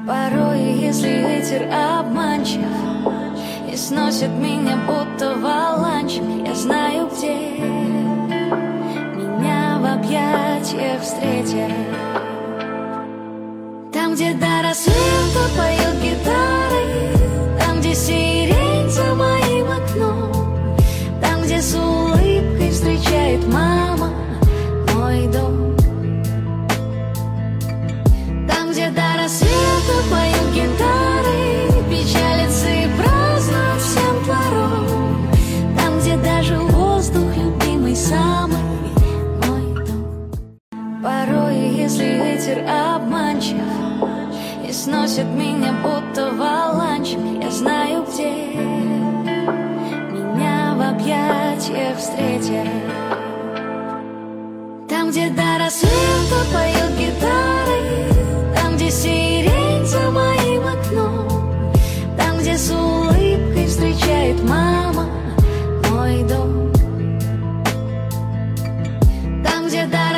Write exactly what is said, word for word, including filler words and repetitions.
Порой, если ветер обманчив и сносит меня будто валанчик, я знаю, где меня в объятиях встретят. Там, где до рассвета поют гитары, там, где сирень за моим окном, там, где с улыбкой встречает мама мой дом. Там, где до рассвета поют гитары, печалятся и празднуют всем двором, там, где даже воздух любимый самый мой дом. Порой, если ветер обманчив и сносит меня будто валанчик, я знаю, где меня в объятиях встретят. Там, где до рассвета поют гитары, там, где сирень за моим окном, там, где с улыбкой встречает мама мой дом. Там, где до